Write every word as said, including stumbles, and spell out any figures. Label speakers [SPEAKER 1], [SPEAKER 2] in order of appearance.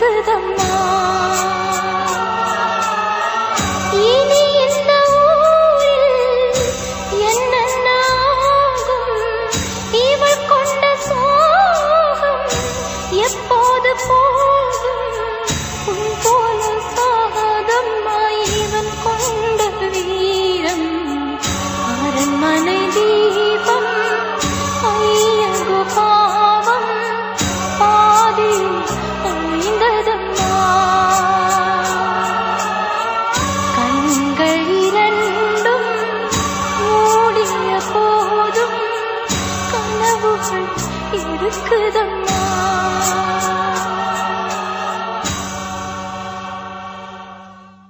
[SPEAKER 1] இருக்குதம்மா. இனி இந்த ஊரில் என்னென்ன ஆகும், இவள் கொண்ட சோகம் எப்போது போகும், உன் போல சாகாதம்மா இவன் கொண்ட வீரம். அரண்மனை தீபம் ஐயகோ பாவம் பாதி அழிந்ததம்மா. கண்கள் இரண்டும் மூடிய போதும் கனவுகள் இருக்குதம்மா.